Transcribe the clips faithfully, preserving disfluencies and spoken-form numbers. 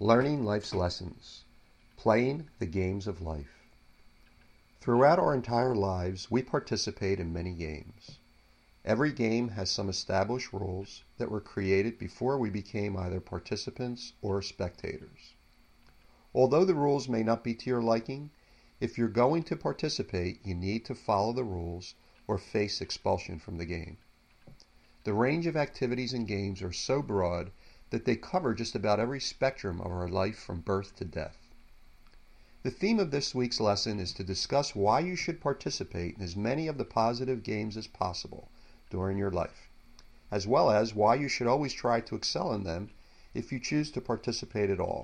Learning life's lessons. Playing the games of life. Throughout our entire lives, we participate in many games. Every game has some established rules that were created before we became either participants or spectators. Although the rules may not be to your liking, if you're going to participate, you need to follow the rules or face expulsion from the game. The range of activities and games are so broad that they cover just about every spectrum of our life from birth to death. The theme of this week's lesson is to discuss why you should participate in as many of the positive games as possible during your life, as well as why you should always try to excel in them if you choose to participate at all.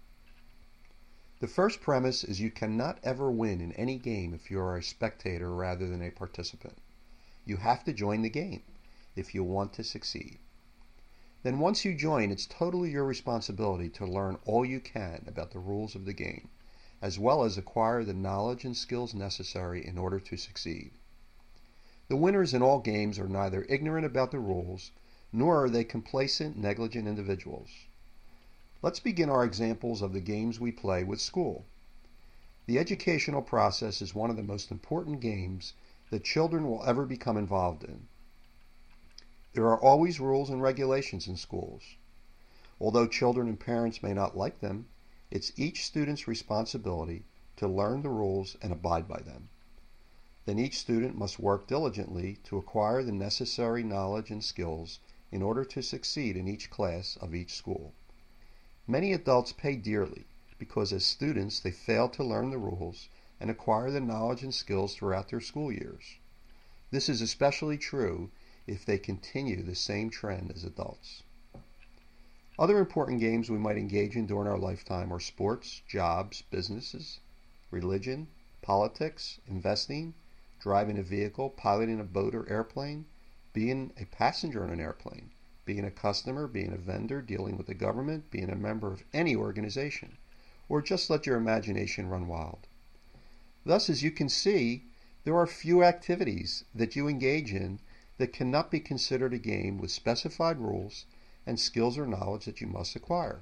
The first premise is you cannot ever win in any game if you are a spectator rather than a participant. You have to join the game if you want to succeed. Then once you join, it's totally your responsibility to learn all you can about the rules of the game, as well as acquire the knowledge and skills necessary in order to succeed. The winners in all games are neither ignorant about the rules, nor are they complacent, negligent individuals. Let's begin our examples of the games we play with school. The educational process is one of the most important games that children will ever become involved in. There are always rules and regulations in schools. Although children and parents may not like them, it's each student's responsibility to learn the rules and abide by them. Then each student must work diligently to acquire the necessary knowledge and skills in order to succeed in each class of each school. Many adults pay dearly because as students they fail to learn the rules and acquire the knowledge and skills throughout their school years. This is especially true if they continue the same trend as adults. Other important games we might engage in during our lifetime are sports, jobs, businesses, religion, politics, investing, driving a vehicle, piloting a boat or airplane, being a passenger on an airplane, being a customer, being a vendor, dealing with the government, being a member of any organization, or just let your imagination run wild. Thus, as you can see, there are few activities that you engage in that cannot be considered a game with specified rules and skills or knowledge that you must acquire.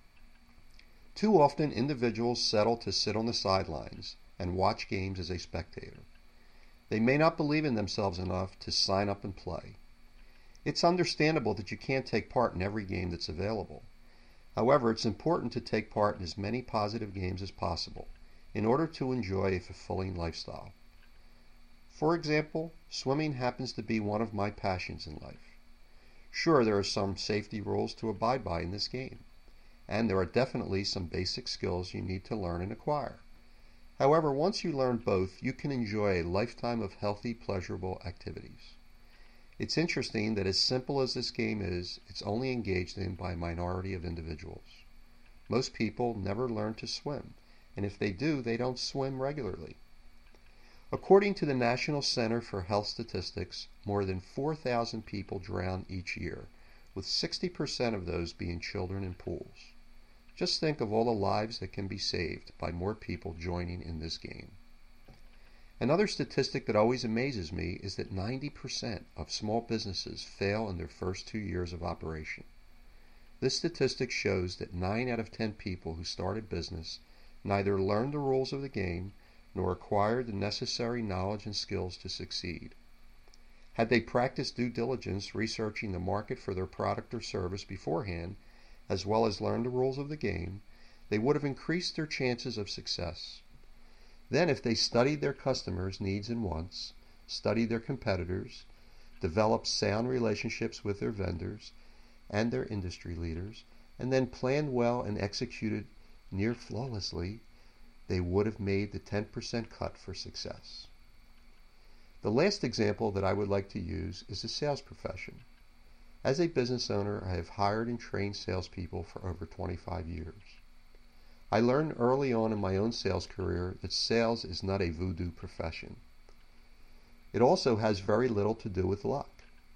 Too often, individuals settle to sit on the sidelines and watch games as a spectator. They may not believe in themselves enough to sign up and play. It's understandable that you can't take part in every game that's available. However, it's important to take part in as many positive games as possible in order to enjoy a fulfilling lifestyle. For example, swimming happens to be one of my passions in life. Sure, there are some safety rules to abide by in this game, and there are definitely some basic skills you need to learn and acquire. However, once you learn both, you can enjoy a lifetime of healthy, pleasurable activities. It's interesting that as simple as this game is, it's only engaged in by a minority of individuals. Most people never learn to swim, and if they do, they don't swim regularly. According to the National Center for Health Statistics, more than four thousand people drown each year, with sixty percent of those being children in pools. Just think of all the lives that can be saved by more people joining in this game. Another statistic that always amazes me is that ninety percent of small businesses fail in their first two years of operation. This statistic shows that nine out of ten people who start a business neither learn the rules of the game nor acquired the necessary knowledge and skills to succeed. Had they practiced due diligence researching the market for their product or service beforehand, as well as learned the rules of the game, they would have increased their chances of success. Then if they studied their customers' needs and wants, studied their competitors, developed sound relationships with their vendors and their industry leaders, and then planned well and executed near flawlessly, they would have made the ten percent cut for success. The last example that I would like to use is the sales profession. As a business owner, I have hired and trained salespeople for over twenty-five years. I learned early on in my own sales career that sales is not a voodoo profession. It also has very little to do with luck.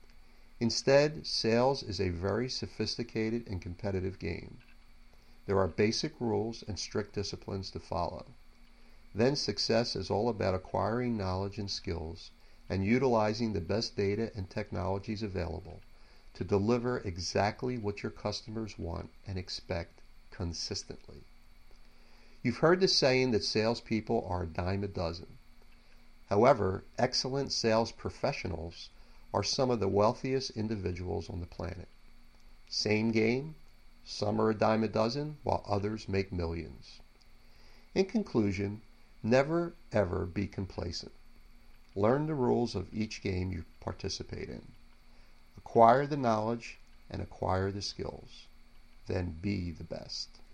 Instead, sales is a very sophisticated and competitive game. There are basic rules and strict disciplines to follow. Then success is all about acquiring knowledge and skills and utilizing the best data and technologies available to deliver exactly what your customers want and expect consistently. You've heard the saying that salespeople are a dime a dozen. However, excellent sales professionals are some of the wealthiest individuals on the planet. Same game, some are a dime a dozen, while others make millions. In conclusion, never ever be complacent. Learn the rules of each game you participate in. Acquire the knowledge and acquire the skills. Then be the best.